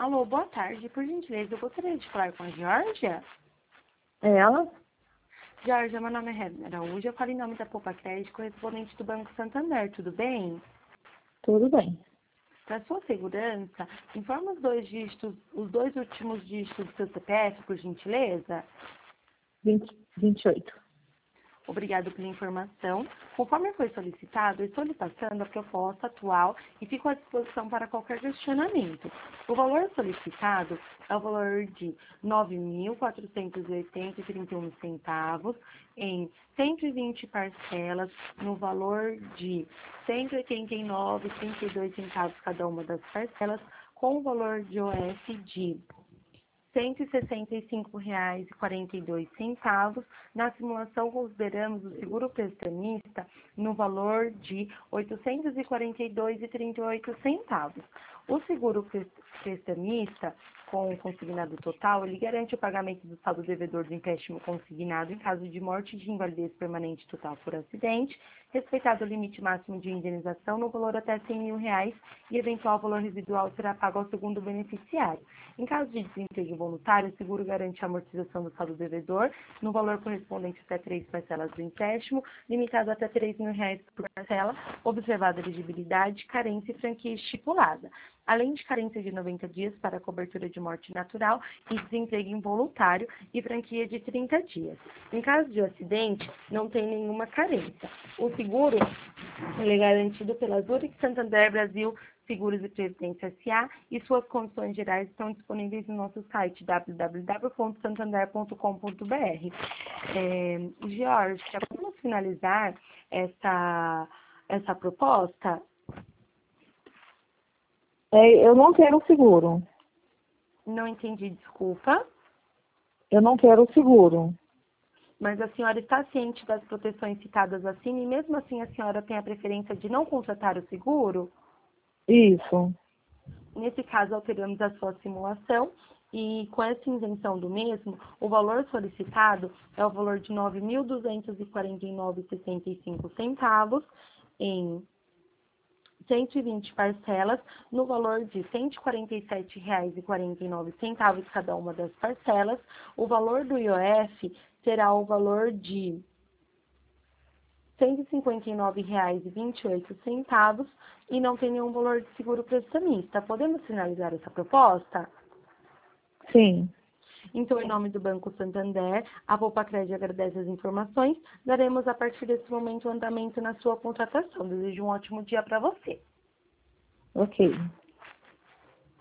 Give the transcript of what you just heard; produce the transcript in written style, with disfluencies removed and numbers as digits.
Alô, boa tarde. Por gentileza, eu gostaria de falar com a Georgia. Ela? Georgia, meu nome é Regina Araújo. Eu falo em nome da Poupa Crédito, correspondente do Banco Santander. Tudo bem? Tudo bem. Para sua segurança, informa os dois últimos dígitos do seu CPF, por gentileza. 28. Obrigado pela informação. Conforme foi solicitado, estou lhe passando a proposta atual e fico à disposição para qualquer questionamento. O valor solicitado é o valor de R$ 9.480,31 em 120 parcelas, no valor de R$ 189,32 cada uma das parcelas, com o valor de OF de R$ 165,42. Na simulação, consideramos o seguro prestamista no valor de R$ 842,38. O seguro prestamista, com o consignado total, ele garante o pagamento do saldo devedor do empréstimo consignado em caso de morte e de invalidez permanente total por acidente, respeitado o limite máximo de indenização no valor até R$ 100.000 e eventual valor residual será pago ao segundo beneficiário. Em caso de desemprego voluntário, o seguro garante a amortização do saldo devedor no valor correspondente até 3 parcelas do empréstimo, limitado até R$ 3.000 por parcela, observada a elegibilidade, carência e franquia estipulada, além de carência de 90 dias para cobertura de morte natural e desemprego involuntário e franquia de 30 dias. Em caso de acidente, não tem nenhuma carência. O seguro é garantido pela Zurich Santander Brasil Seguros e Previdência S.A. e suas condições gerais estão disponíveis no nosso site www.santander.com.br. Jorge, vamos finalizar essa proposta? Eu não quero o seguro. Não entendi, desculpa. Eu não quero o seguro. Mas a senhora está ciente das proteções citadas acima e mesmo assim a senhora tem a preferência de não contratar o seguro? Isso. Nesse caso, alteramos a sua simulação e com essa isenção do mesmo, o valor solicitado é o valor de R$ 9.249,65 em 120 parcelas, no valor de R$ 147,49 cada uma das parcelas. O valor do IOF será o valor de R$ 159,28 e não tem nenhum valor de seguro prestamista. Podemos finalizar essa proposta? Sim. Então, em nome do Banco Santander, a Poupa Crédito agradece as informações. Daremos, a partir desse momento, andamento na sua contratação. Desejo um ótimo dia para você. Ok.